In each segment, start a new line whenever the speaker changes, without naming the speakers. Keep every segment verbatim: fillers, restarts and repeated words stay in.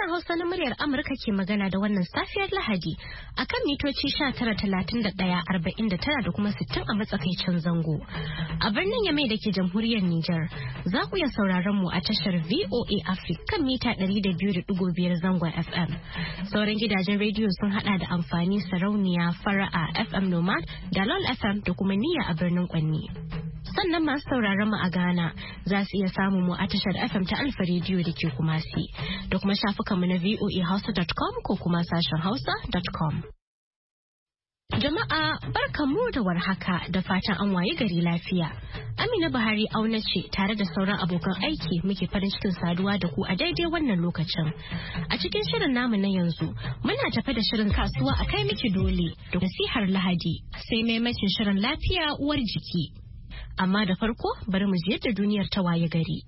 Sashen Hausa na muryar Amurka ke magana da wannan safiyar Lahadi a kan mitoci sha tara talatin da ɗaya arba'in da tara da kuma sittin a matsakaicin zango. A birnin Yamai da ke jamhuriyar Nijar za ku iya sauraron mu a tashar V O A Africa kan mita ɗari da biyu da ɗigo biyar zangon F M. Sauran gidajen rediyo sun hada da amfani sarauniya fara'a F M Nomad da LOL F M da kuma niyya a birnin Kwanni. Sannan masu sauraron mu a Ghana za su iya samun mu a tashar F M ta Alfa Radio da ke Kumasi da kuma shafukanmu na v o a hausa dot com ko kuma sashen hausa dot com. Jama'a barkanmu da warhaka da fatan an waye gari lafiya. Amina Buhari auna ce tare da sauran abokan aiki muke farin cikin saduwa da ku a daidai wannan lokacin. A cikin shirin namu na yanzu muna tafe da shirin kasuwa a kai miki dole da nasihar Lahadi sai maimacin shirin lafiya uwar jiki. Amma da farko bari mu je da duniyar ta waye gari.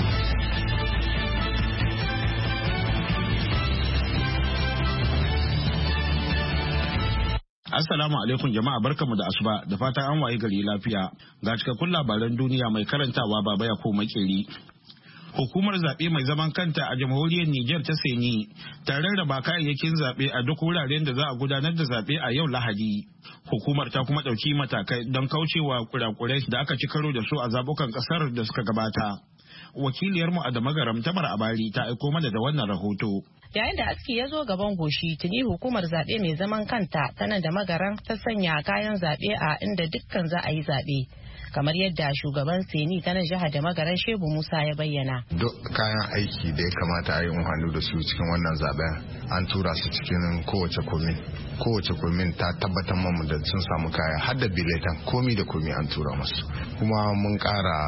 Assalamu alaikum jama'a, barkamu da asuba da fatan an waye gari lafiya. Ga cikakkun labaran duniya mai karantawa Baba ya ko makeri. Hukumar zaɓe mai zaman kanta a jamhuriyar Nijar ta Seni ta rarraba kayayyakin zaɓe a duk wuraren da za a gudanar da zaɓe a yau Lahadi. Hukumar ta kuma ɗauki matakai don kaucewa kurakurai da aka ci karo da su a zaɓukan ƙasar da suka gabata. Wakiliyarmu a Damagaram Tamar Abari ta aiko mana da wannan rahoto.
Yayin da aski ya zo gaban goshi, tuni hukumar zaɓe mai zaman kanta tana da magaran ta sanya kayan zaɓe a inda dukkan za a yi zaɓe. Kamar yadda shugaban Seni ta jihar da magaran Shehu Musa ya bayyana.
Duk kayan aiki da ya kamata a yi hannu da su cikin wannan zaben an tura su cikin kowace komin. Kowace komin ta tabbatar mamu da sun samu kaya har da biletan komi da komi an tura masu. Kuma mun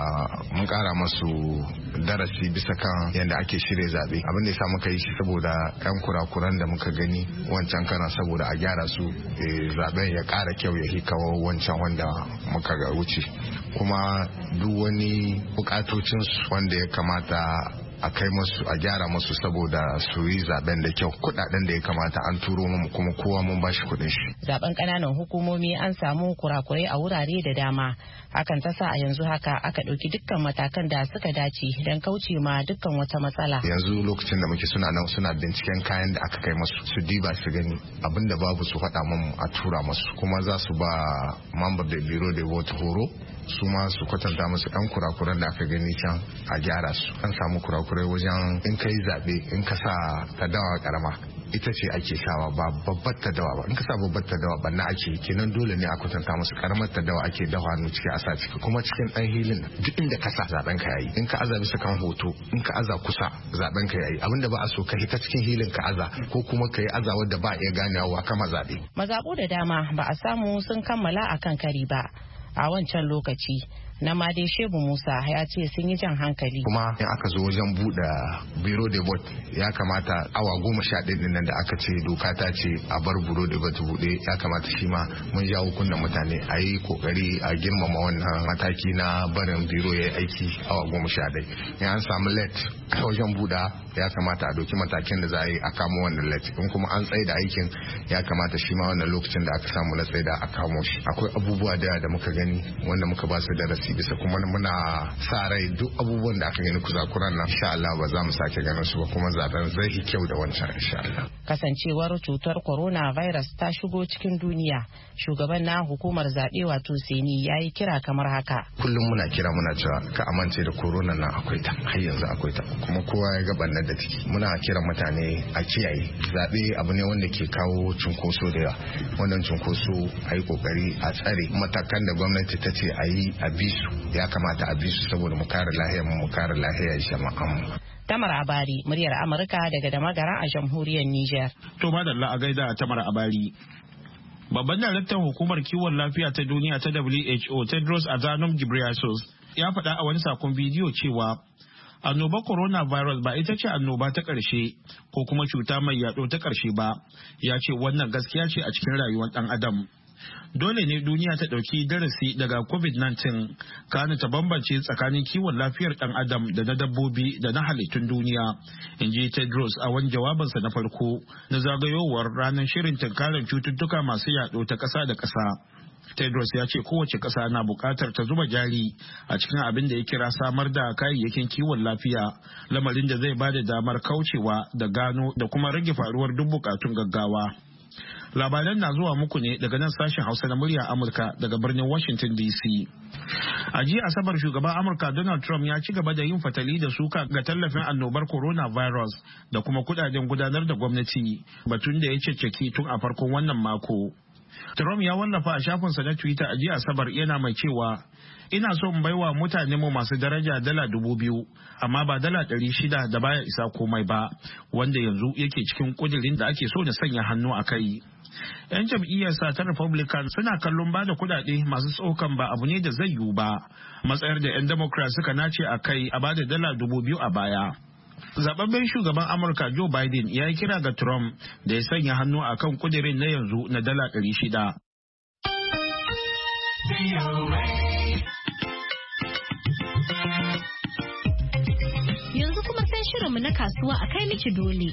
kara masu darasi bisa kan yadda ake shirya zaɓe. Abin da ya sa muka yi shi saboda yan kurakuran da muka gani wancan kana saboda a gyara su zaben ya kara kyau ya hi kawo wancan wanda muka ga wuce. Kuma duk wani bukatocin wanda ya kamata a kai masu a gyara masu saboda su yi zaben da kyau, kudaden da ya kamata an turo mu kuma kowa mun bashi kudin shi.
Zaben kananan hukumomi an samu kurakurai a wurare da dama, hakan ta sa a yanzu haka aka ɗauki dukkan matakan da suka dace don kauce ma dukkan wata matsala.
Yanzu lokacin da muke suna nan suna binciken kayan da aka kai masu su diba su gani abinda babu su faɗa mu a tura masu, kuma za su ba mambar da biro da vote horo su ma su kwatanta musu ɗan kurakuran da aka gani can a gyara su. An samu kurakurai wajen in ka yi zaɓe in ka sa ta dawa karama ita ce ake sawa ba babbar ta dawa ba, in ka sa babbar ta dawa banna ake kenan dole ne a kwatanta musu karamar ta dawa ake dawa hannu ciki a sa ciki, kuma cikin ɗan hilin duk inda ka sa zaben ka yayi. In ka aza bisa kan hoto in ka aza kusa zaben ka yayi, abinda ba a so ka hita cikin hilin ka aza ko kuma ka yi aza wadda ba iya ganewa kama zaɓe.
Mazaɓu da dama ba a samu sun kammala akan kari ba a wancan lokaci. Na ma dai Shehu Musa ya ce sun yi jan hankali.
Kuma in aka zo wajen buɗe biro de vote ya kamata awa goma sha ɗaya nan da aka ce doka ta ce a bar biro de vote buɗe, ya kamata shi ma mun jawo kunna mutane a yi kokari a girmama wannan mataki na barin biro ya yi aiki awa goma sha ɗaya. In an samu let wajen buɗa ya kamata a doki matakin da za a yi a kamo wannan let. In kuma an tsaida aikin ya kamata shi ma wannan lokacin da aka samu na tsaida a kamo shi. Akwai abubuwa da da muka gani wanda muka ba su darasi bisa, kuma muna sa rai duk abubuwan da aka gani kuzakuran nan insha Allah ba za mu sake ganin su ba, kuma zaben zai yi kyau da wancan insha Allah.
Kasancewar cutar coronavirus ta shigo cikin duniya, shugaban na hukumar zaɓe wato Seni ya yi kira kamar haka.
Kullum muna kira muna cewa ka amince da corona nan akwai ta, har yanzu akwai ta, kuma kowa ya ga bannan da take. Muna kiran mutane a kiyaye zaɓe abu ne wanda ke kawo cunkoso da yawa. Wannan cunkoso a yi kokari a tsare matakan da gwamnati ta ce a yi a bi su, ya kamata a bi su saboda mu kare lahiyar mu kare lahiyar jama'an.
Tamar Abari, muryar Amurka daga Damagara a jamhuriyar Nijar.
To madalla a gaida Tamar Abari. Babban daraktan hukumar kiwon lafiya ta duniya ta W H O Tedros Adhanom Ghebreyesus ya faɗa a wani sakon bidiyo cewa annobar coronavirus ba ita ce annoba ta ƙarshe ko kuma cuta mai yaɗo ta ƙarshe ba. Ya ce wannan gaskiya ce a cikin rayuwar ɗan adam. Dole ne duniya ta ɗauki darasi daga covid nineteen, kana ta bambance tsakanin kiwon lafiyar ɗan adam da na dabbobi da na halittun duniya, in ji Tedros a wani jawabinsa na farko na zagayowar ranar shirin tunkarar cututtuka masu yaɗo ta ƙasa da ƙasa. Tedros ya ce kowace ƙasa na buƙatar ta zuba jari a cikin abin da ya kira samar da kayayyakin kiwon lafiya, lamarin da zai bada damar kaucewa da gano da kuma rage faruwar duk buƙatun gaggawa. Labaran na zuwa muku ne daga nan sashen Hausa na muryar Amurka daga birnin Washington D C. A jiya Asabar shugaban Amurka Donald Trump ya ci gaba da yin fatali da suka ga tallafin annobar coronavirus da kuma kudaden gudanar da gwamnati, batun da ya cecceki tun a farkon wannan mako. Trump ya wallafa a shafinsa na Twitter a jiya Asabar yana mai cewa, ina so in baiwa mutane mu masu daraja dala dubu biyu, amma ba dala ɗari shida da baya isa komai ba, wanda yanzu yake cikin kudirin da ake so da sanya hannu a kai. 'Yan jam'iyyarsa ta Republican suna kallon bada kudade masu tsokan ba abu ne da zai yiwu ba, matsayar da 'yan Democrat suka nace a kai a bada dala dubu biyu a baya. Zababben shugaban Amurka Joe Biden ya yi kira ga Trump da ya sanya hannu a kan kudirin na yanzu na dala ɗari shida.
Yanzu kuma sai shirinmu na kasuwa a kai miki dole.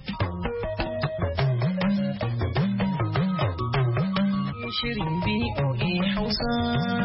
Shirin B O A Hausa.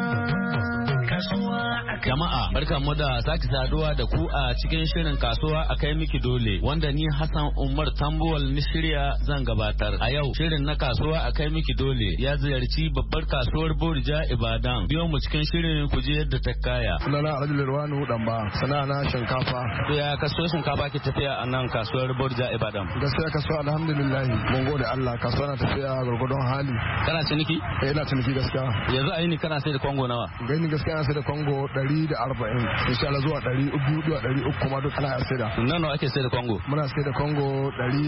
Jama'a barkan mu da sake saduwa da ku a cikin shirin kasuwa a kai miki dole wanda ni Hassan Umar Tambuwal ni shirya zan gabatar. A yau shirin na kasuwa a kai miki dole ya ziyarci babbar kasuwar Borja Ibadan. Biyo mu cikin shirin ku je yadda ta kaya.
Sunana Alhaji Lirwanu Damba, sana'a na shinkafa.
To ya kasuwar shinkafa ke tafiya a nan kasuwar Borja Ibadan?
Gaskiya kasuwa alhamdulillah mun gode Allah, kasuwa na tafiya gurgurdon hali.
Kana ciniki?
Eh ina ciniki gaskiya.
Yanzu a yi ni kana sai da Kongo nawa?
Gani gaskiya na sai da Kongo ɗari da arba'in, insha Allah zuwa ɗari biyu zuwa ɗari uku kuma duk ana sai da.
Nan nawa ake sai da Kongo?
Muna sai da Kongo ɗari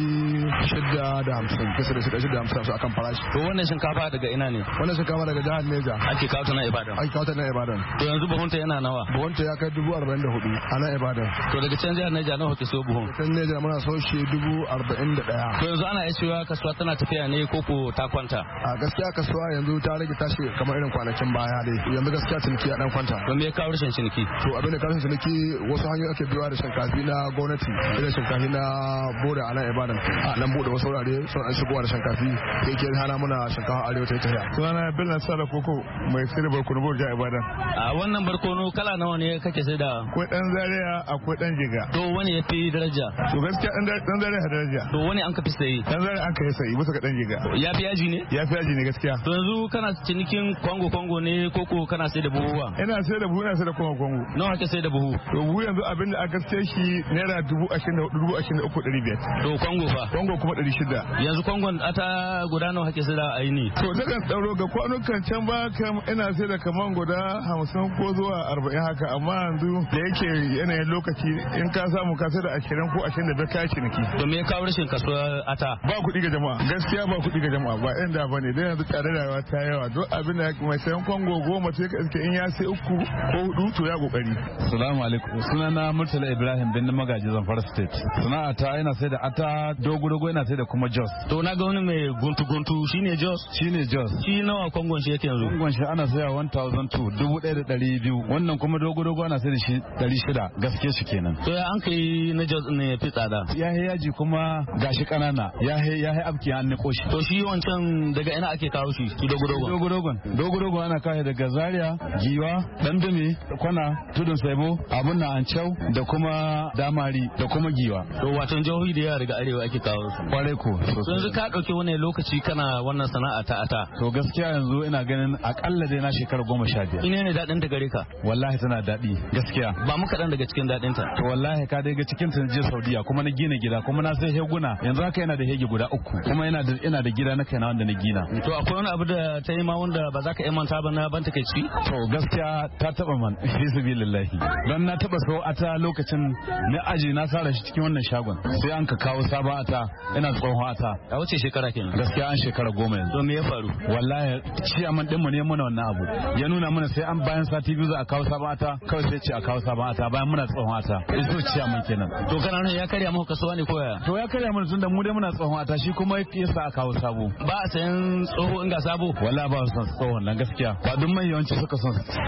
shida da hamsin, kisa da shida da hamsin su akan farashi.
To wannan shinkafa daga ina ne?
Wannan shinkafa daga jihar Neja.
Ake kawo ta na Ibadan?
Ake kawo ta na Ibadan.
To yanzu buhunta yana nawa?
Buhunta ya kai dubu arba'in da hudu a na Ibadan.
To daga can jihar Neja nawa ke so buhun?
Can Neja muna so shi dubu arba'in da ɗaya.
To yanzu ana iya cewa kasuwa tana tafiya ne ko ko ta kwanta?
A gaskiya kasuwa yanzu ta rage tashi kamar irin kwanakin baya dai. Yanzu gaskiya ciniki a dan kwanta.
To me ya kawo rashin ciniki?
To abin da kawo rashin ciniki wasu hanyoyi ake biyowa da shinkafi na gwamnati, irin shinkafi na boda a nan Ibadan. A nan bude wasu wurare sun an shigowa da shinkafi da yake hana muna shinkafa arewa ta tafiya.
Sunana Bello Sala Koko mai sai da barkono Borja Ibadan.
A wannan barkono kala nawa ne kake sai da?
Akwai dan zaria akwai dan jiga.
To wani ya fi daraja?
To gaskiya dan zaria daraja.
To wani an ka fi sayi?
Dan zaria an ka fi sayi bisa ga dan jiga.
Ya fi yaji ne?
Ya fi yaji ne gaskiya.
To yanzu kana cinikin Kongo Kongo ne koko kana sai da buhuwa?
Ina sai da buhu ina sai da Kongo Kongo.
Nawa kake sai da buhu?
To buhu yanzu abinda aka sai shi naira dubu ashirin da hudu dubu ashirin da uku ɗari biyar.
To Kongo fa?
Kongo kuma ɗari shida.
Yanzu Kongo ata guda nawa kake sai da aini?
To daga tsaro ga kwanukan can ba kam ina sai da kaman guda hamsin ko zuwa arba'in haka, amma yanzu da yake yanayin lokaci in ka samu ka sai da ashirin ko ashirin da biyar ka ciniki.
To me ya kawo rashin kasuwa ata?
Ba kuɗi ga jama'a, gaskiya ba kuɗi ga jama'a, ba ɗan da bane dan yanzu tsadar rayuwa ta yawa, duk abin da mai sayan Kongo goma sai ka iske in ya sai uku ko hudu to ya kokari.
Assalamu alaikum, sunana Murtala Ibrahim bin Magaji Zamfara State. Sana'a ta ina sai da ata dogo dogo ina sai da kuma Jos.
To na ga wani mai guntu guntu shine Jos?
Shine Jos.
Shi nawa Kongon shi yake yanzu?
Kongon shi ana saya one thousand two, dubu ɗaya da ɗari biyu. Wannan kuma dogo dogo ana sai da shi ɗari shida, gaske shi kenan.
To ya an kai na Jos ne fi tsada?
Ya yi yaji kuma gashi kanana, ya yi ya yi abki an niko shi.
To shi wancan daga ina ake kawo shi? Shi dogo dogo.
Dogo dogon. Dogo dogon ana kawo daga Zaria, Giwa, Dandume, Kwana, Tudun Saibo, abun na Ancau da kuma Damari da kuma Giwa.
To wato jihohi da yawa daga arewa ake kawo su.
Kwarai ko.
Yanzu ka dauke wani lokaci kana wannan sana'a ta ata?
To gaskiya yanzu ina ganin akalla dai na shekara goma sha biyar.
Ina ne daɗin ta gare ka?
Wallahi tana daɗi gaskiya.
Ba mu kaɗan daga cikin daɗin ta.
To wallahi ka dai ga cikin ta je Saudiya kuma na gina gida kuma na sai heguna yanzu haka yana da hege guda uku kuma ina da ina da gida na kaina wanda na gina.
To akwai wani abu da ta yi ma wanda ba za ka iya manta ba na ban ta kai ci?
To gaskiya ta taba man fi sabilillahi. Don na taba so ata lokacin na aji na sara shi cikin wannan shagon sai an ka kawo sabon ata ina tsohon ata.
A wace shekara kenan?
Gaskiya an shekara goma yanzu.
To me ya faru?
Wallahi ciyaman din mu ne muna wannan abu. Ya nuna mana sai an bayan sati biyu za a kawo sabon ata kawai sai ce a kawo sabon ata bayan muna tsohon ata. Iso ciyaman kenan.
To kana nan ya karya muku kasuwa ne ko ya?
To ya karya mana tunda mu dai muna tsohon ata shi kuma yasa a kawo sabo.
Ba a sayan tsoho in ga sabo?
Wallahi ba su son tsohon nan gaskiya. Ba duk mai yawanci suka son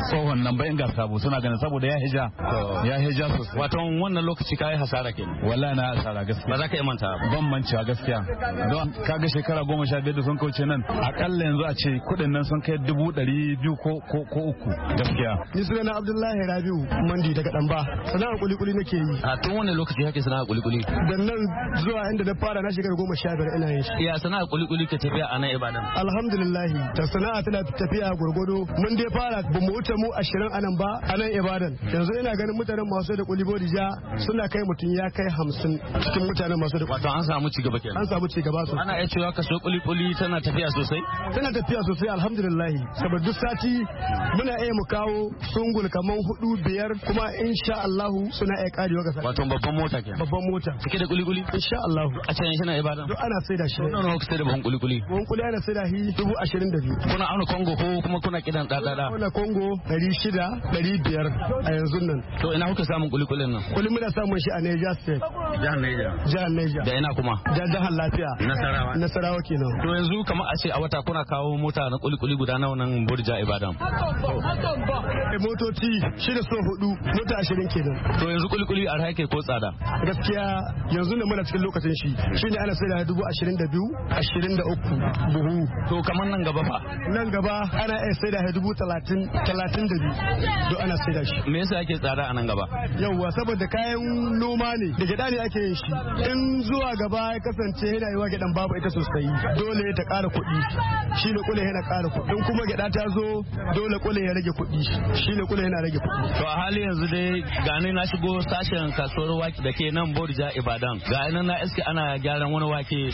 tsohon nan ba in ga sabo suna ganin saboda ya hija ya hija sosai.
Wato wannan lokaci kai hasara kenan.
Wallahi na hasara gaskiya.
Ba za ka yi manta ba.
Ban mancewa gaskiya. Don kaga shekara goma sha biyar da sun kauce nan akalla yanzu a ce kuɗin nan sun kai dubu ɗari biyu ko ko uku gaskiya.
Ni sunana Abdullahi Rabiu Mandi daga Damba. Sana'ar kulikuli nake yi.
A tun wani lokaci kake sana'ar kulikuli?
Da nan zuwa inda na fara na shekara goma sha biyar ina yin shi.
Ya sana'ar kulikuli ke tafiya a nan Ibadan?
Alhamdulillah. Ta sana'a tana tafiya gurgudu. Mun dai fara ba mu wuce mu ashirin a nan ba a nan Ibadan. Yanzu ina ganin mutanen masu da kulibodi ja suna kai mutum ya kai hamsin cikin mutanen masu da.
Wato an samu cigaba kenan.
An samu cigaba sosai.
Ana iya cewa kaso kulikuli tana tafiya sosai?
Tana tafiya sosai alhamdulillah. Saboda duk sati muna iya mu kawo sungul kaman hudu biyar kuma insha Allah suna iya karewa ga sati.
Wato babban mota kenan.
Babban mota.
Cike da kulikuli?
Insha Allah.
A can shi na Ibadan.
Duk ana saida shi.
Nawa nawa sai da babban kulikuli?
Babban kulikuli ana saida shi dubu ashirin da biyu.
Kuna auna Kongo ko kuma kuna kidan dadada?
Kuna Kongo ɗari shida ɗari biyar a yanzu nan.
To ina kuka samun kulikulin nan?
Kuli muna samun shi a Niger State.
Jihar Niger.
Jihar Niger.
Da ina kuma?
Da jihar lafiya.
Nasarawa.
Nasarawa kenan.
To yanzu kamar a ce a wata kuna kawo mota na kulikuli guda nawa nan Bodija Ibadan?
Motoci shida so hudu mota ashirin kenan.
To yanzu kulikuli a yake ko tsada?
Gaskiya yanzu ne muna cikin lokacin shi. Shine ana sai da dubu ashirin da biyu, ashirin da uku buhu.
To kamar nan gaba fa?
Nan gaba ana iya sai da dubu talatin, talatin da biyu. Duk ana sai da shi.
Me yasa ake tsada a nan gaba?
Yawwa saboda kayan noma ne da gida ne ake yin shi. In zuwa gaba ya kasance yana yi wa gidan babu ita sosai dole ta ƙara kuɗi. Shi ne kula yana ƙara kuɗi. In kuma gida ta zo dole kula ya rage kuɗi. Shi ne kula yana rage kuɗi.
To a hali yanzu dai gani na shigo sashen kasuwar wake da ke nan Bodija Ibadan. Ga nan na iske ana gyaran wani wake.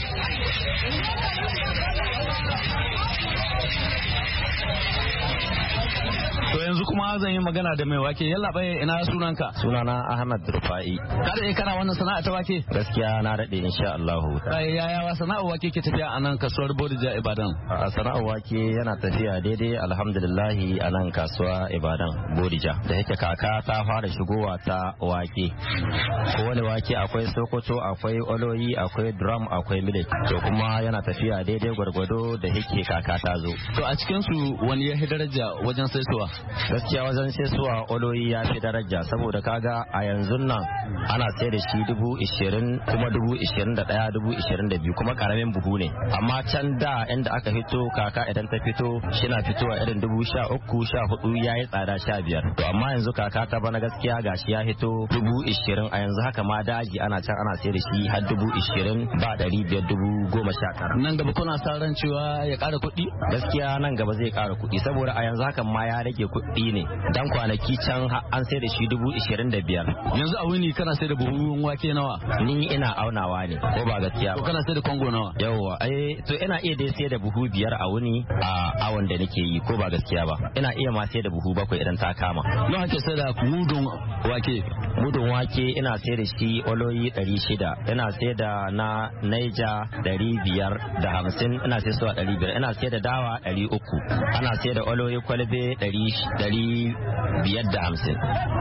To yanzu kuma zan yi magana da mai wake. Yalla bai ina sunanka?
Sunana Ahmad Rufai.
Ka da kana wannan sana'a ta wake?
Gaskiya na dade insha Allah.
Ai yaya wa sana'ar wake ke tafiya a nan kasuwar Bodija Ibadan?
A sana'ar wake yana tafiya daidai alhamdulillah a nan kasuwa Ibadan Bodija. Da yake kaka ta fara shigowa ta wake. Ko wani wake akwai Sokoto, akwai Oloyi, akwai Drum, akwai Millet. To kuma yana tafiya daidai gwargwado da yake kaka ta zo.
To a cikin su wani ya daraja wajen saisuwa?
Gaskiya wajen saisuwa Oloyi ya fi daraja saboda kaga a yanzu nan ana sai da shi dubu ishirin kuma dubu ishirin da ɗaya dubu ishirin da biyu kuma karamin buhu ne. Amma can da inda aka fito kaka idan ta fito shina fitowa irin dubu sha uku sha hudu ya yi tsada sha biyar. To amma yanzu kaka ta bana gaskiya gashi ya fito dubu ishirin a yanzu haka ma daji ana can ana sai da shi har dubu ishirin ba ɗari biyar dubu goma sha tara.
Nan gaba kuna sa ran cewa ya ƙara kuɗi?
Gaskiya nan gaba zai ƙara kuɗi saboda a yanzu hakan ma ya rage kuɗi ne dan kwanaki can an sai da shi dubu ishirin da biyar.
Yanzu a wuni kana sai da buhun wake nawa?
Ni ina aunawa ne ko ba gaskiya ba.
Ko kana sai da kongo nawa?
Yawwa eh to ina iya dai sai da buhu biyar a wuni a awon da nake yi ko ba gaskiya ba. Ina iya ma sai da buhu bakwai idan ta kama.
Nawa kake sai da mudun wake?
Mudun wake ina sai da shi Oloyi ɗari shida, ina sai da na Naija ɗari biyar da hamsin, ina sai su a ɗari biyar, ina sai da dawa ɗari uku, ana sai da Oloyi kwalbe ɗari biyar da hamsin.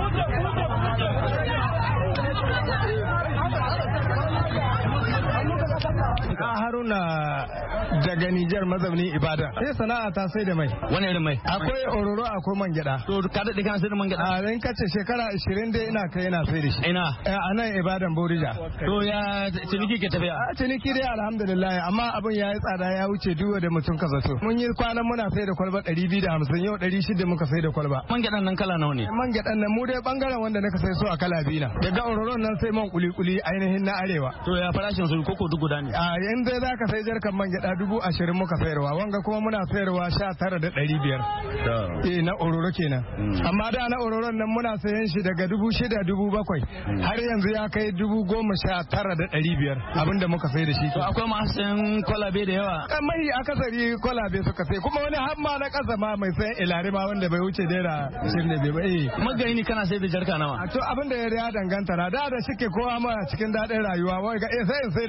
Haruna daga Nijar mazauni Ibadan. Sai sana'a ta sai da mai.
Wani irin mai?
Akwai ororo akwai man gyada.
To ka daɗe kana sai da man gyada?
A ran kace shekara ashirin dai ina kai ina sai da shi.
Ina?
A nan Ibadan Bodija.
To ya ciniki ke tafiya?
A ciniki dai alhamdulillah amma abin ya yi tsada ya wuce duwa da mutum ka zato. Mun yi kwanan muna sai da kwalba ɗari biyu da hamsin yau ɗari shida muka sai da kwalba.
Man gyadan nan kala nawa ne?
Man gyadan nan mu dai bangaren wanda naka sai so a kala biyu na. Daga ororon nan sai man kuli-kuli ainihin na arewa.
To ya farashin su koko duk guda ne?
A yanzu za ka sai jarkan man gyada dubu ashirin muka sayarwa wanga kuma muna sayarwa sha tara da ɗari biyar. Eh na ororo kenan. Amma da na ororon nan muna sayan shi daga dubu shida dubu bakwai har yanzu ya kai dubu goma sha tara da ɗari biyar abinda muka sai da shi.
To akwai masu sayan kwalabe da yawa?
Mai akasari kwalabe suka sai kuma wani har ma na kasa ma mai sayan ilare ma wanda bai wuce naira ashirin da biyar ba. Eh.
Magayi kana sai da jarka nawa?
To abinda ya danganta na da da shike kowa ma cikin daɗin rayuwa wai ga sai in sai da jarka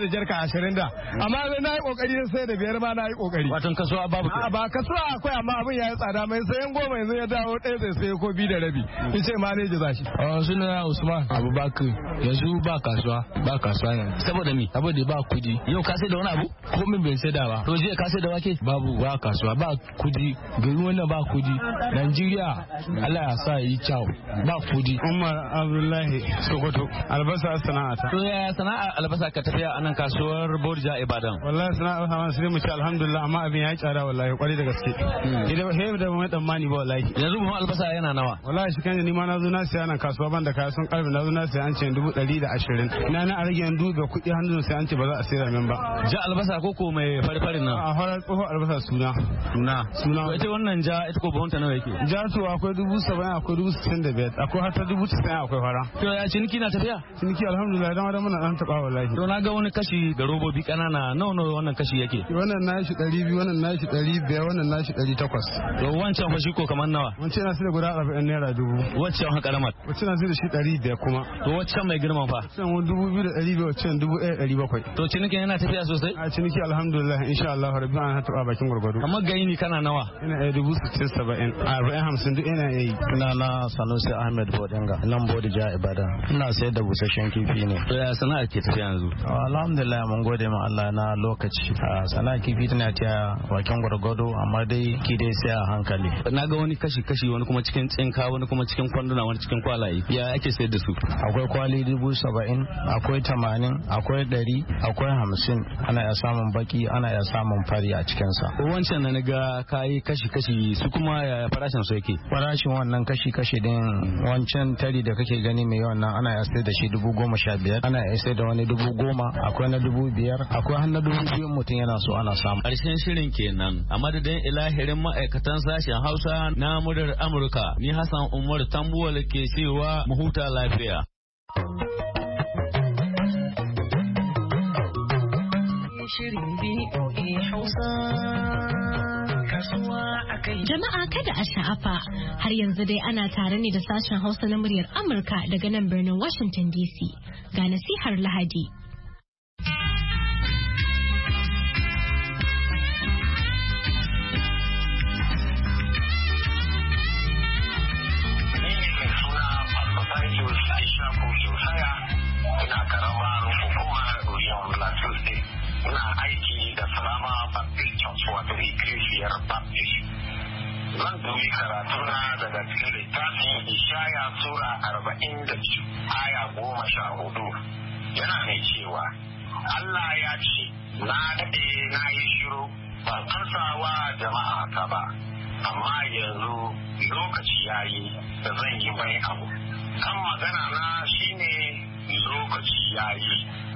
ashirin da amma na yi kokari na sai da biyar ma na yi kokari.
Watan kasuwa babu kai.
Ba kasuwa akwai amma abin ya yi tsada mai sayan goma yanzu ya dawo ɗaya zai sai ko bi da rabi. In ce ma ne ji zashi.
Suna Usman Abubakar yanzu ba kasuwa ba kasuwa yanzu.
Saboda mi?
Saboda ba kudi.
Yau ka sai da wani abu?
Ko min bai sai da ba.
To jiya ka sai da wake?
Babu ba kasuwa ba kudi. Gari wannan ba kudi. Najeriya Allah ya sa yi kyau ba kudi.
Umar Abdullahi Sokoto albasa sana'ata.
To yaya sana'a albasa ka tafiya a nan kasuwar Bodija Ibadan?
Wallahi sana'a albasa sai mu ci alhamdulillah amma abin ya tsada wallahi kwari da gaske. Idan he da mai tsammani ba wallahi.
Yanzu mu albasa yana nawa?
Wallahi shi kan ni ma na zo na siya nan kasuwa ban da kaya sun karbi na zo na siya an ce dubu ɗari da ashirin. Na na rage yan dubu kuɗi hannun sai an ce ba za a sayar min ba.
Ja albasa ko ko mai fari-farin nan?
A fara tsoho albasa suna.
Suna.
Suna.
To ita wannan ja ita ko bahunta nawa yake?
Ja to akwai dubu saba'in akwai dubu sittin da biyar akwai har ta dubu tisa'in akwai fara.
To ya ciniki na tafiya?
Ciniki alhamdulillah dan wanda muna dan taba wallahi.
To na ga wani kashi da robobi kanana nawa nawa wannan kashi yake?
Wannan na shi ɗari biyu wannan na shi ɗari biyar wannan na shi ɗari takwas.
To wancan fa shi ko kamar nawa?
Wancan na sai da guda arba'in naira dubu.
Waccan ha karamar?
Waccan na sai da shi ɗari biyar kuma.
To waccan mai girman fa?
Waccan dubu biyu da ɗari biyar waccan dubu ɗaya ɗari bakwai.
To cinikin yana tafiya sosai?
A ciniki alhamdulillah insha Allah rabbi an taɓa bakin gwargwado.
Kamar gaini kana nawa?
Ina ɗaya dubu sittin saba'in arba'in hamsin duk ina yi.
Ina na Sanusi Ahmed Bodinga nan Bodija Ibadan. Ina sayar da busasshen kifi ne.
To ya sana'a ke tafiya yanzu?
Alhamdulillah mun gode ma Allah na lokaci. Sana'a kifi tana ta bakin gwargwado amma dai ki dai sai a hankali.
Na ga wani kashi-kashi wani kuma cikin tsinka wani kuma cikin kwanduna wani cikin kwalaye. Ya ake sayar da su?
Akwai kwali dubu saba'in, akwai tamanin, akwai ɗari, akwai hamsin. Ana iya samun baki, ana iya samun fari a cikinsa.
Wancan na ga kayi kashi-kashi su kuma ya farashin su yake?
Farashin wannan kashi-kashi din wancan tari da kake gani mai yawan nan ana iya sayar da shi dubu goma sha biyar, ana iya sayar da wani dubu goma, akwai na dubu biyar, akwai har na dubu biyu mutum yana so ana samu.
Ƙarshen shirin kenan a madadin ilahirin ma'aikatan sashen Hausa na muryar Amurka ni Hassan Umar Tambuwal ke cewa mu huta lafiya.
Shirin B O A Hausa kasuwa akai.
Jama'a kada a sha'afa har yanzu dai ana tare ne da sashen Hausa na muryar Amurka daga nan birnin Washington D C. Ga nasihar Lahadi.
Ina karamar hukumar Oriyon Plateau State. Ina aiki da Salama Baptist Church wato Iglesiyar Baptist. Zan dubi karatuna daga cikin littafin Ishaya Sura arba'in da biyu aya goma sha hudu. Yana mai cewa Allah ya ce na daɗe na yi shiru ban kansawa jama'a ta ba. Amma yanzu lokaci ya yi da zan yi mai abu. Kan magana na shine lokaci ya yi.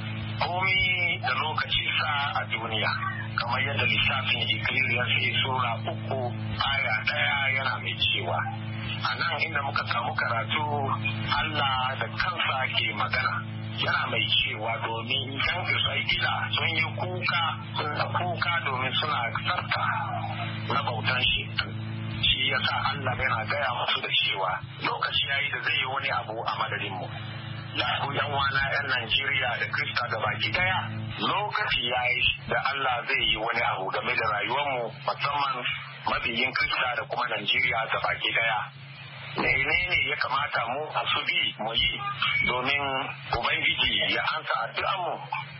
Komi da lokaci sa a duniya. Kamar yadda lissafin Ecclesiastes Sura uku aya ɗaya yana mai cewa. A nan inda muka samu karatu Allah da kansa ke magana. Yana mai cewa domin yan Isra'ila sun yi kuka sun da kuka domin suna sarta na bautan shi. Shi ya sa Allah yana gaya musu da cewa lokaci ya yi da zai yi wani abu a madadinmu. Ya ku yan wana yan Najeriya da Krista da baki daya lokaci ya yi da Allah zai yi wani abu game da rayuwarmu musamman mabiyin Krista da kuma Najeriya da baki daya. Menene ya kamata mu a su bi mu yi domin Ubangiji ya ansa addu'armu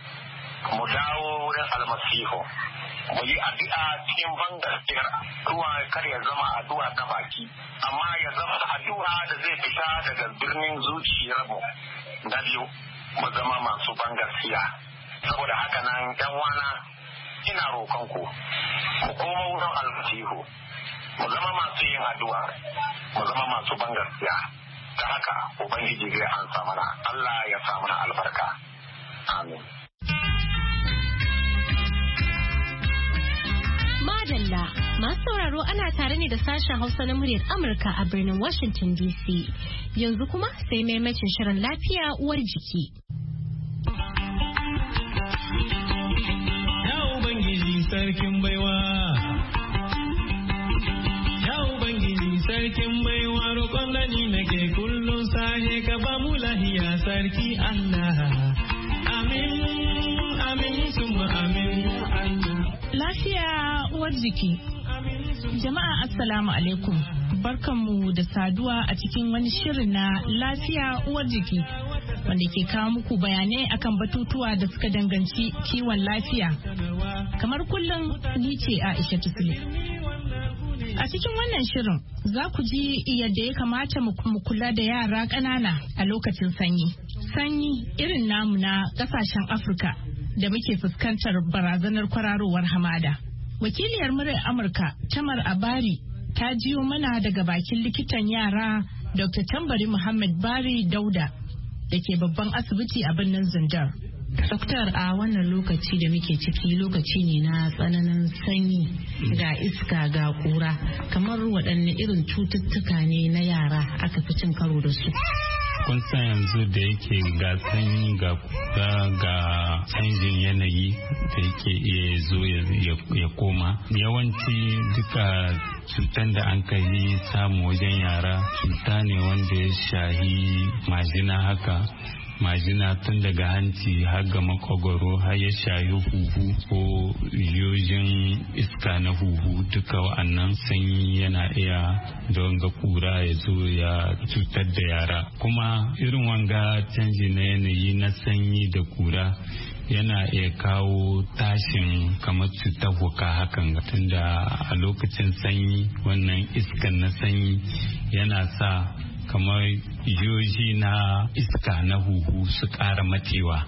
mu dawo wurin almasihu mu yi addu'a cikin bangaskiyar ruwa kar ya zama addu'a ta baki amma ya zama addu'a da zai fita daga birnin zuciyarmu. Na biyu mu zama masu bangaskiya saboda haka nan yan wana ina roƙon ku mu koma wurin almasihu mu zama masu yin addu'a mu zama masu bangaskiya ta haka Ubangiji zai ansa mana. Allah ya sa mana albarka. Amin.
Madalla, masu sauraro ana tare ne da sashen Hausa na muryar Amurka a birnin Washington D C. Yanzu kuma sai maimacin shirin lafiya uwar jiki.
Ya Ubangiji sarkin baiwa. Ya Ubangiji sarkin baiwa roƙon da ni nake kullum sahe ka ba mu lahiya sarki Allah. Amin, amin su
Lafiya uwar jiki. Jama'a assalamu alaikum. Barkanmu da saduwa a cikin wani shirin na lafiya uwar jiki wanda ke kawo muku bayanai akan batutuwa da suka danganci kiwon lafiya. Kamar kullum ni ce Aisha Tusule. A cikin wannan shirin za ku ji yadda ya kamata mu kula da yara ƙanana a lokacin sanyi. Sanyi irin namu na ƙasashen Afirka da muke fuskantar barazanar kwararowar hamada. Wakiliyar muryar Amurka Tamar Abari ta jiyo mana daga bakin likitan yara Doctor Tambari Muhammad Bari Dauda da ke babban asibiti a birnin Zindar.
Doktor, a wannan lokaci da muke ciki lokaci ne na tsananin sanyi ga iska ga kura, kamar waɗanne irin cututtuka ne na yara aka fi cin karo da su?
Kun san yanzu da yake ga sanyi ga kura ga canjin yanayi da yake iya zo ya koma, yawanci duka cutan da an kai samu wajen yara cuta ne wanda ya shahi majina haka. majina tun daga hanci har ga makogoro har ya shayi huhu ko yojin iska na huhu, duka wa'annan sanyi yana iya don ga kura ya zo ya cutar da yara. Kuma irin wanga canji na yanayi na sanyi da kura yana iya kawo tashin kamar cutar huka hakan, tunda a lokacin sanyi wannan iskan na sanyi yana sa kamar yoji na iska na huhu su ƙara matewa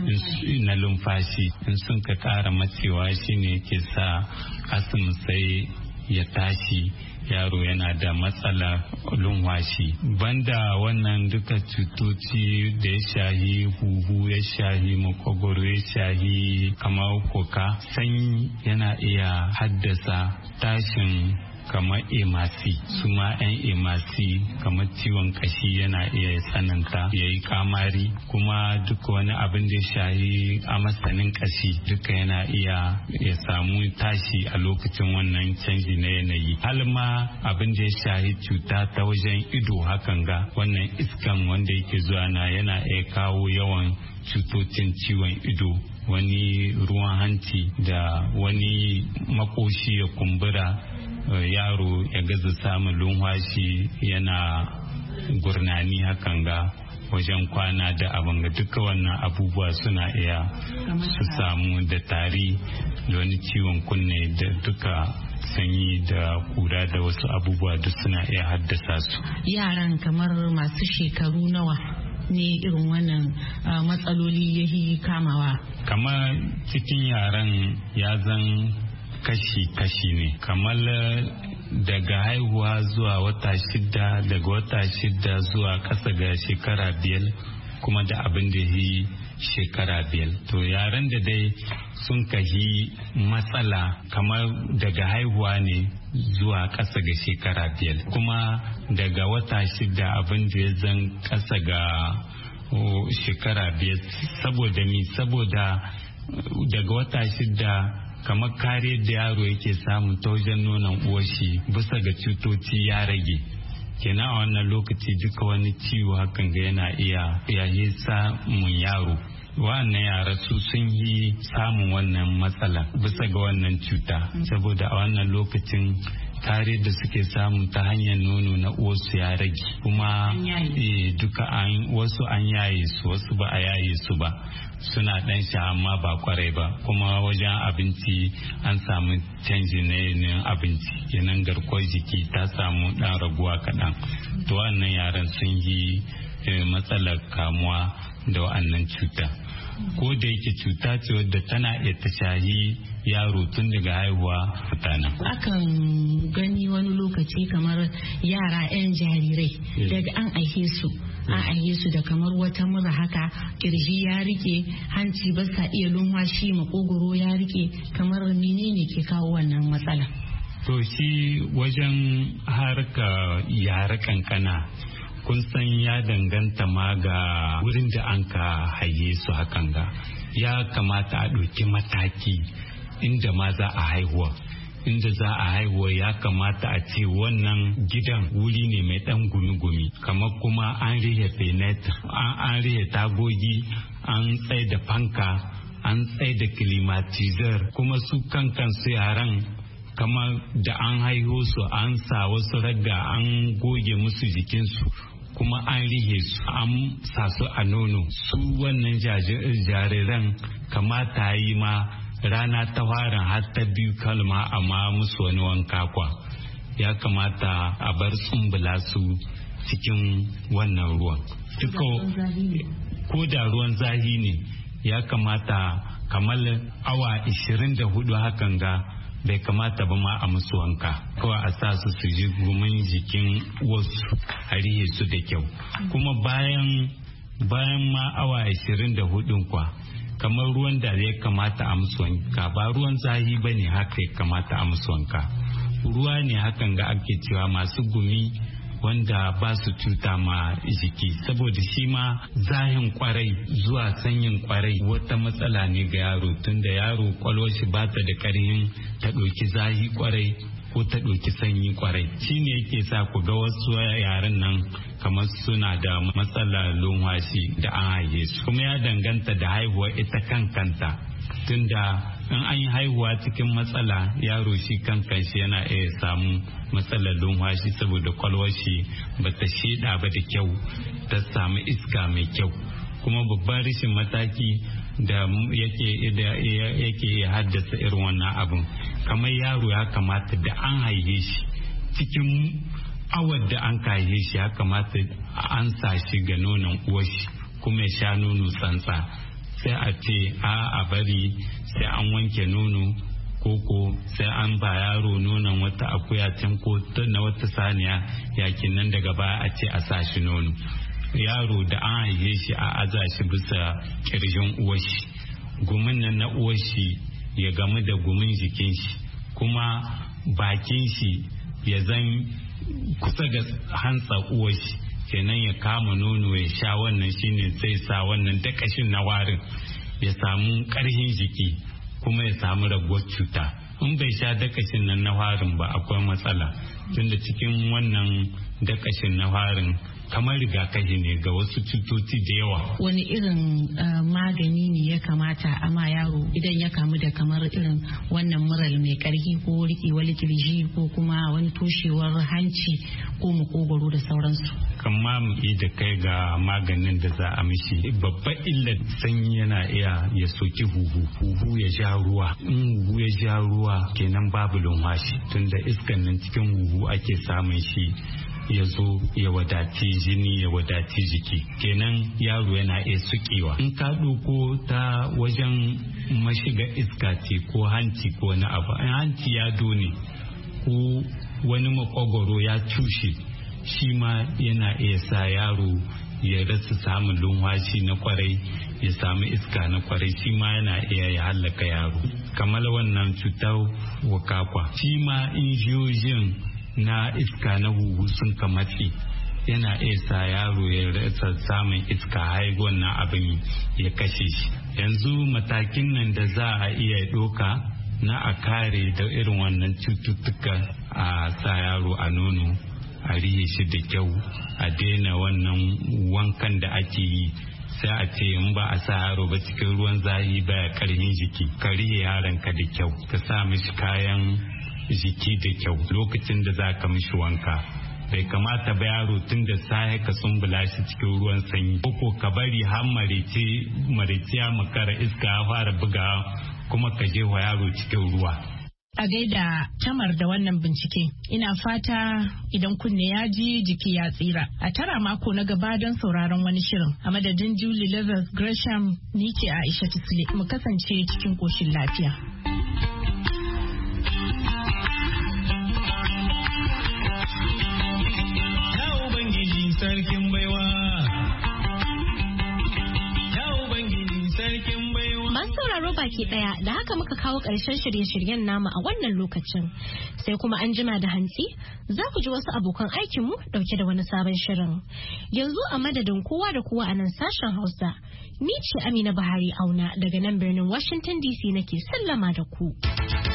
na lumfashi. In sun ka ƙara matewa shine ke sa asim sai ya tashi, yaro yana da matsala lumfashi. Banda wannan duka cutoci da ya shahi huhu, ya shahi makogoro, ya shahi kamar koka, sanyi yana iya haddasa tashin kamar emasi, su ma 'yan emasi kamar ciwon kashi yana iya tsananta ya yi kamari, kuma duka wani abin da ya shahi a masanin kashi duka yana iya ya samu tashi a lokacin wannan canji na yanayi. Halma abin da ya shahi cuta ta wajen ido hakan ga wannan iskan wanda yake zuwa na yana iya kawo yawan cutocin ciwon ido, wani ruwan hanci da wani makoshi ya kumbura, yaro ya gaza samun lumfashi, yana gurnani hakan ga wajen kwana da abin ga duka wannan abubuwa suna iya su samu, da tari da wani ciwon kunne da duka sanyi da kura da wasu abubuwa duk suna iya haddasa su.
Yaran kamar masu shekaru nawa ne irin wannan matsaloli yahi kamawa?
Kamar cikin yaran ya zan kashi-kashi ne, kamar daga haihuwa zuwa wata shida, daga wata shida zuwa ƙasa ga shekara biyar, kuma da abin da yi shekara biyar. To yaran da dai sun kahi matsala kamar daga haihuwa ne zuwa ƙasa ga shekara biyar, kuma daga wata shida abin da ya zan ƙasa ga shekara biyar. Saboda mi? Saboda daga wata shida kamar kariyar da yaro yake samu ta wajen nonon uwashi bisa ga cutoci ya rage, kenan a wannan lokaci duka wani ciwo hakan ga yana iya yayi samun yaro. Wannan yara su sun yi samun wannan matsala bisa ga wannan cuta, saboda a wannan lokacin kare da suke samu ta hanyar nono na uwarsu ya rage, kuma e, duka an wasu an yaye su, wasu ba a yaye su ba, suna dan sha amma ba kwarai ba, kuma wajen abinci an samu canji na yanayin abinci, kenan garkuwar jiki ta samu dan raguwa kaɗan. To wannan yaran sun yi e, matsalar kamuwa da wa'annan cuta. Ko da yake cuta ce wadda tana iya ta shahi yaro tun daga haihuwa mutane.
Akan gani wani lokaci kamar yara 'yan jarirai daga an aihe su an aihe su da kamar wata mura haka, kirji ya rike, hanci ba sa iya lumfashi, makogoro ya rike, kamar menene ke kawo wannan matsala?
To shi wajen harka yara kankana kun san ya danganta ma ga wurin da an ka haye su hakan ga, ya kamata a ɗauki mataki inda ma za a haihuwa. Inda za a haihuwa ya kamata a ce wannan gidan wuri ne mai ɗan gumi-gumi, kamar kuma an rihe fenet, an rihe tagogi, an tsaye da fanka an tsaye da climatizer kuma su kankan su yaran kamar da an haihu su an sa wasu ragga an goge musu jikinsu kuma an rihe su an sa su a nono su wannan jariran kamata yi ma rana ta farin har ta biyu kalma amma musu wani wanka kwa ya kamata a bar tsumbula su cikin wannan ruwan ko da ruwan zahi ne ya kamata kamar awa ishirin da hudu hakan ga bai kamata ba ma a musu wanka kawai a sa su su ji gumin jikin wasu a rihe su da kyau kuma bayan bayan ma awa ashirin da hudun kwa kamar ruwan da ya kamata a musu wanka ba ruwan zahi ba ne haka ya kamata a musu wanka ruwa ne hakan ga ake cewa masu gumi wanda ba su cuta ma jiki saboda shi ma zahin kwarai zuwa sanyin kwarai wata matsala ne ga yaro tunda yaro kwalwar shi ba ta da karhin ta ɗauki zahi kwarai ko ta ɗauki sanyi kwarai shi ne yake sa ku ga wasu yaran nan kamar suna da matsalar lumwashi da an haife su kuma ya danganta da haihuwa ita kan kanta tunda in an yi haihuwa cikin matsala yaro shi kankan shi yana iya samu matsalar lumfashi saboda kwalwar shi ba ta sheda ba da kyau ta samu iska mai kyau kuma babban rashin mataki da yake da yake haddasa irin wannan abin kamar yaro ya kamata da an haife shi cikin awar da an haife shi ya kamata an sa shi ga nonon uwar shi kuma ya sha nono tsantsa sai a ce a a bari sai an wanke nono koko sai an ba yaro nonon wata akuya can ko na wata saniya yakin nan daga baya a ce a sa shi nono yaro da an haife shi a aza shi bisa kirjin uwashi gumin nan na uwashi ya gamu da gumin jikin shi kuma bakin shi ya zan kusa ga hantsa uwashi kenan ya kama nono ya sha wannan shine zai sa wannan dakashin na warin ya samu karhin jiki kuma ya samu raguwar cuta in bai sha dakashin nan na warin ba akwai matsala tunda cikin wannan dakashin na warin kamar rigakafi ne ga wasu cutoci da yawa.
Wani irin uh, magani ne ya kamata a ma yaro idan ya kamu da kamar irin wannan mural mai karfi ko rikewar kirji ko kuma wani toshewar hanci ko makogwaro da sauransu.
Kamma mu da kai ga maganin da za a mishi babban illar sanyi yana iya ya soki huhu huhu ya ja ruwa in huhu ya ja ruwa kenan babu lumfashi tunda iskan nan cikin huhu ake samun shi ya zo ya wadaci jini ya wadaci jiki kenan yaro yana iya sukewa in ka ɗauko ta wajen mashiga iska ce ko hanci ko wani abu in hanci ya done ko wani makogoro ya cushe shi ma yana iya sa yaro ya rasa samun lumfashi na kwarai ya samu iska na kwarai shi ma yana iya ya hallaka yaro kamar wannan cutar wakakwa shi ma injiyojin na iska na huhu sun kamace yana iya sa yaro ya rasa samun iska haihuwan na abin ya kashe shi yanzu matakin nan da za a iya ɗoka na a kare da irin wannan cututtuka a sa yaro a nono a rihe shi da kyau a daina wannan wankan da ake yi sai a ce in ba a sa yaro ba cikin ruwan zahi baya karhin jiki ka rihe yaronka da kyau ka sa mishi kayan jiki da kyau lokacin da za ka mishi wanka bai kamata ba yaro tun da sahe ka sumbula shi cikin ruwan sanyi ko ka bari har marece ya makara iska ya fara buga kuma ka je wa yaro cikin ruwa.
A gaida tamar da wannan bincike ina fata idan kunne ya ji jiki ya tsira a tara mako na gaba don sauraron wani shirin a madadin Julie Leathers Gresham ni ce Aisha Tisle mu kasance cikin koshin lafiya.
Sarkin baiwa. Ya Ubangiji sarkin baiwa.
Masu sauraro baki daya da haka muka kawo ƙarshen shirye-shiryen namu a wannan lokacin. Sai kuma an jima da hantsi za ku ji wasu abokan aikinmu dauke da wani sabon shirin. Yanzu a madadin kowa da kowa a nan sashen Hausa, ni ce Amina Buhari Auna daga nan birnin Washington D C nake sallama da ku.